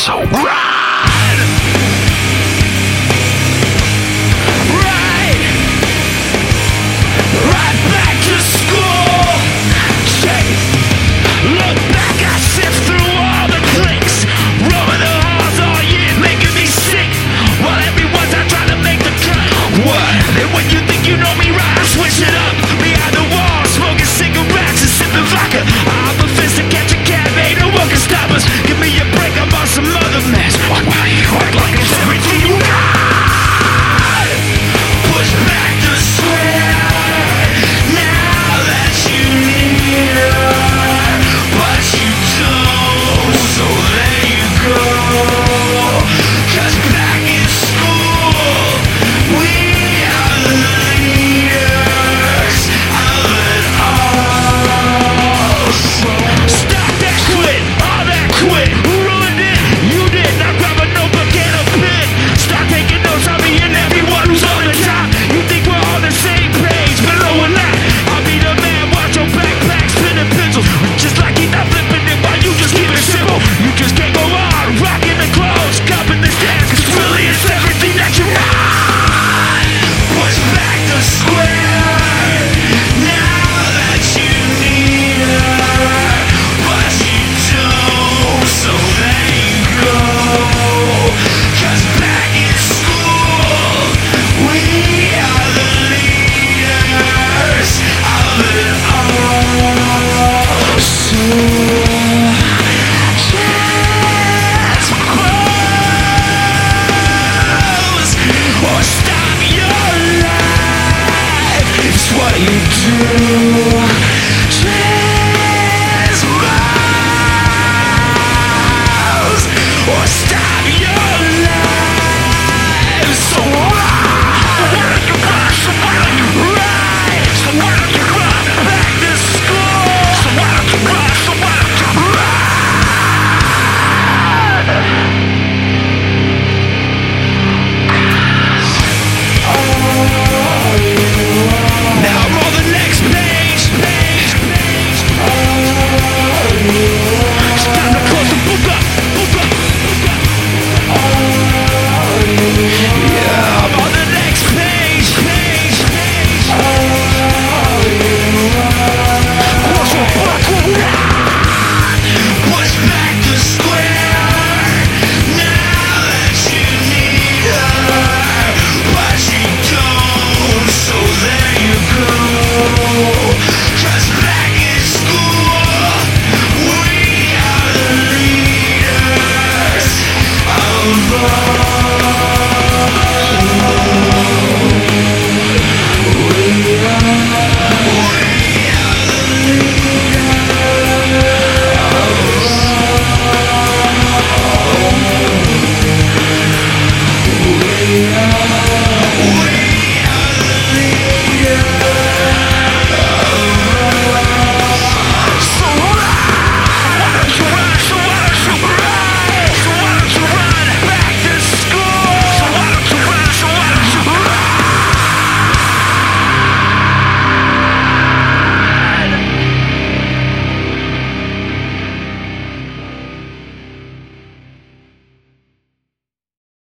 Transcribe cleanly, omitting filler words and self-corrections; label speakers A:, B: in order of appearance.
A: So run! Right back to school. Look back, I sift through all the clicks, roaming the halls all year, making me sick. While everyone's out trying to make the cut. What? And when you think you know me right, I switch it up. Behind the wall, smoking cigarettes and sipping vodka. I'm a fist to catch a cab, ain't no one can stop us. Give me a break, I'm on some other mess. Why you act like it's everything you got? Push back the sweat. Now that you need her, but you don't, so there you go. 'Cause back in school, we are the leaders of it all. So stop that quit, all that quit. Who ruined it? You did. Now grab a notebook and a pen. Start taking notes on me and everyone who's on the top. You think we're on the same page, but no we're not. I'll be the man, watch your backpacks, pen and pencils. Just like he's not flipping it while you just keep it simple. You just can't go on rocking the clothes, cupping the dance, 'cause really it's everything that you want. Push back the square. Now that you need her, but you don't, so there you go. 'Cause back in school, we are the leaders of it all. So just close or stop your life. It's what you do.